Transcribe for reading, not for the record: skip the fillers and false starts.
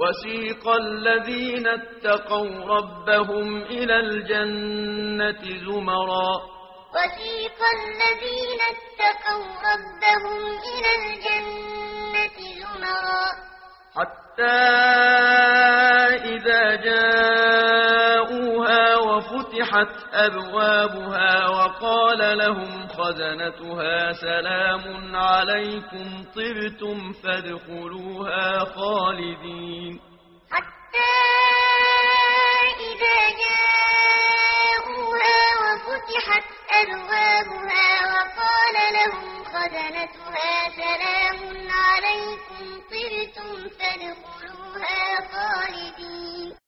وسيق الذين اتقوا ربهم إلى الجنة زمرا وسيق الذين اتقوا ربهم إلى الجنة زمرا حتى إذا جاءوها وفتحت أبوابها وقال لهم خزنتها سلام عليكم طبتم فادخلوها خالدين حتى إذا جاءوها وفتحت أبوابها وقال لهم خزنتها سلام عليكم طبتم فادخلوها خالدين